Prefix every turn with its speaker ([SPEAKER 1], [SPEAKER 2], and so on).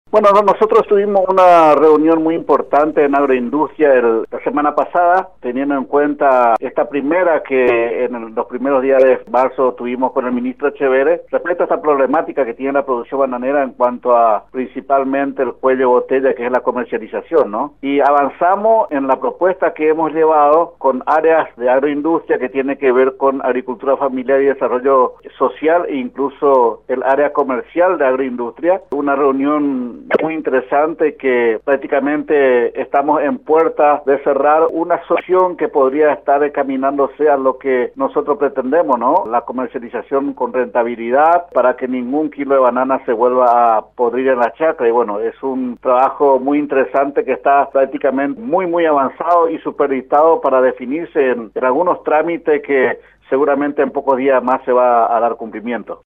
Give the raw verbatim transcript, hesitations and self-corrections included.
[SPEAKER 1] Bueno, no- nosotros tuvimos una reunión muy importante en agroindustria el- la semana pasada, teniendo en cuenta esta primera que en el- los primeros días de marzo tuvimos con el ministro Echeverri, respecto a esta problemática que tiene la producción bananera en cuanto a principalmente el cuello de botella, que es la comercialización, ¿no? Y avanzamos en la propuesta que hemos llevado con áreas de agroindustria que tiene que ver con agricultura familiar y desarrollo social e incluso el área comercial de agroindustria. Una reunión muy interesante que prácticamente estamos en puertas de cerrar una solución que podría estar encaminándose a lo que nosotros pretendemos, ¿no? La comercialización con rentabilidad para que ningún kilo de banana se vuelva a podrir en la chacra. Y bueno, es un trabajo muy interesante que está prácticamente muy muy avanzado y supervisado para definirse en, en algunos trámites que seguramente en pocos días más se va a dar cumplimiento.